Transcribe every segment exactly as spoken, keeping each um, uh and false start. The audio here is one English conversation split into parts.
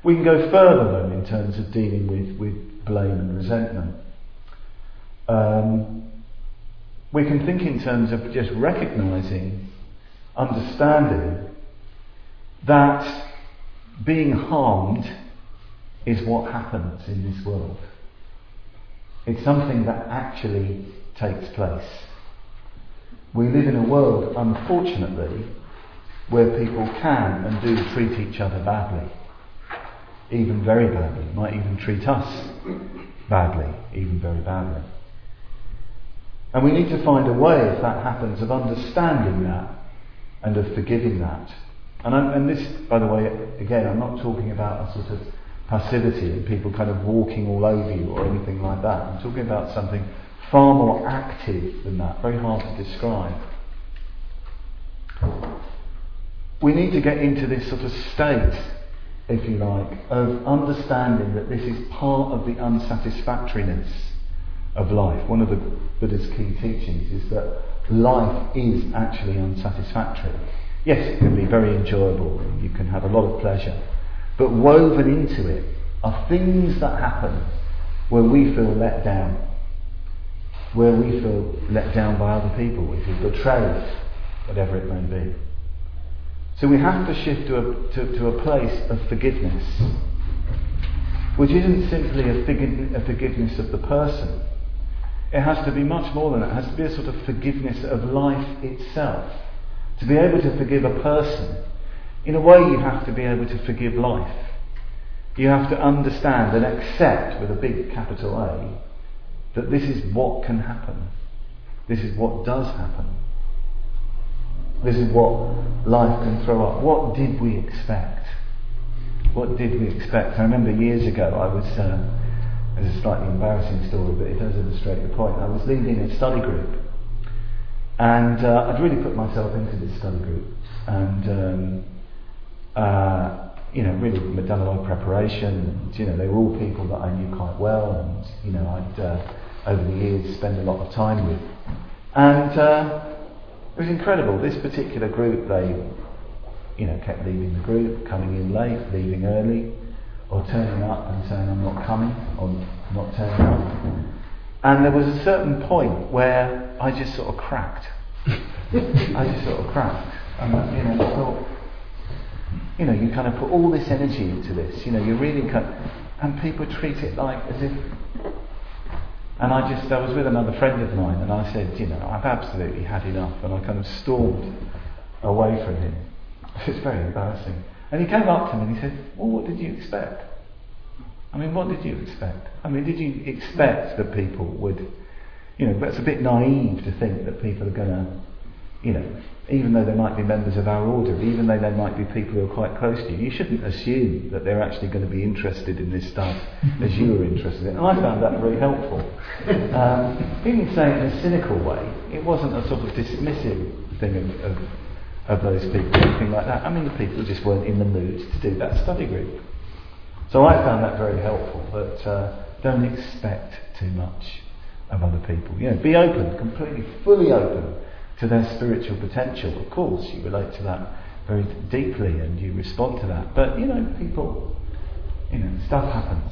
We can go further though in terms of dealing with, with blame and resentment. Um, we can think in terms of just recognising, understanding that being harmed is what happens in this world. It's something that actually takes place. We live in a world, unfortunately, where people can and do treat each other badly. Even very badly. Might even treat us badly. Even very badly. And we need to find a way, if that happens, of understanding that and of forgiving that. And, I'm, and this, by the way, again, I'm not talking about a sort of passivity and people kind of walking all over you or anything like that. I'm talking about something far more active than that, very hard to describe. We need to get into this sort of state, if you like, of understanding that this is part of the unsatisfactoriness of life. One of the Buddha's key teachings is that life is actually unsatisfactory. Yes, it can be very enjoyable and you can have a lot of pleasure, but woven into it are things that happen where we feel let down, where we feel let down by other people, we feel betrayed, whatever it may be. So we have to shift to a, to, to a place of forgiveness, which isn't simply a, forgive, a forgiveness of the person. It has to be much more than that. It has to be a sort of forgiveness of life itself. To be able to forgive a person, in a way you have to be able to forgive life. You have to understand and accept, with a big capital A, that this is what can happen. This is what does happen. This is what life can throw up. What did we expect? What did we expect? I remember years ago I was, uh, it's a slightly embarrassing story, but it does illustrate the point. I was leading a study group, and uh, I'd really put myself into this study group, and um, uh, you know, really done a lot of preparation, and you know, they were all people that I knew quite well, and you know, I'd uh, over the years spent a lot of time with, and uh, it was incredible. This particular group, they, you know, kept leaving the group, coming in late, leaving early, or turning up and saying I'm not coming, or not turning up. And there was a certain point where I just sort of cracked. I just sort of cracked. And you know, I thought, you know, you kind of put all this energy into this. You know, you really kind of, and people treat it like as if. And I just, I was with another friend of mine, and I said, you know, I've absolutely had enough, and I kind of stormed away from him. It was very embarrassing. And he came up to me and he said, well, what did you expect? I mean, what did you expect? I mean, did you expect that people would, you know, but it's a bit naive to think that people are going to, you know, even though they might be members of our order, even though they might be people who are quite close to you, you shouldn't assume that they're actually going to be interested in this stuff as you are interested in. And I found that very helpful. Um, he didn't say it in a cynical way. It wasn't a sort of dismissive thing of, of, of those people or anything like that. I mean, the people just weren't in the mood to do that study group. So I found that very helpful, but uh, don't expect too much of other people. You know, be open, completely, fully open to their spiritual potential. Of course, you relate to that very deeply and you respond to that. But, you know, people, you know, stuff happens.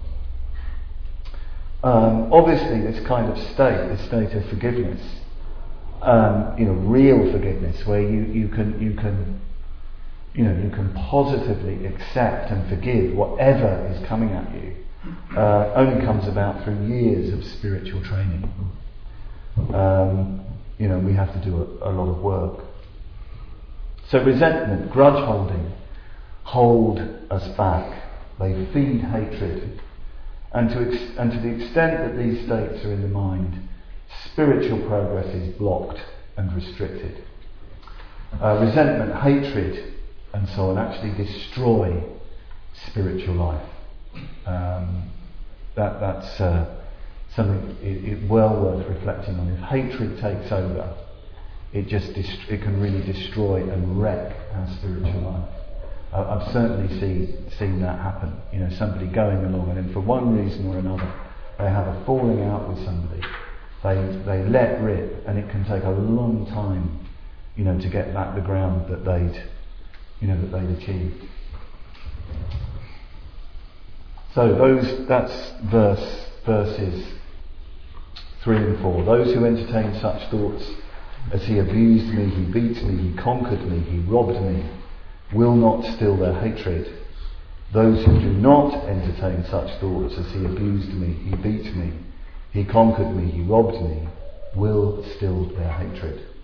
Um, obviously, this kind of state, this state of forgiveness, um, you know, real forgiveness, where you, you can, you can, you know, you can positively accept and forgive whatever is coming at you, uh, only comes about through years of spiritual training. Um, You know, we have to do a, a lot of work. So resentment, grudge holding, hold us back. They feed hatred. And to, ex- and to the extent that these states are in the mind, spiritual progress is blocked and restricted. Uh, resentment, hatred, and so on actually destroy spiritual life. Um, that that's... Uh, something it, it well worth reflecting on. If hatred takes over, it just dist- it can really destroy and wreck our spiritual life. I, I've certainly see, seen that happen. You know, somebody going along and then for one reason or another they have a falling out with somebody. They they let rip, and it can take a long time, you know, to get back the ground that they'd, you know, that they'd achieved. So those that's verse verses three and four. Those who entertain such thoughts as he abused me, he beat me, he conquered me, he robbed me, will not still their hatred. Those who do not entertain such thoughts as he abused me, he beat me, he conquered me, he robbed me, will still their hatred.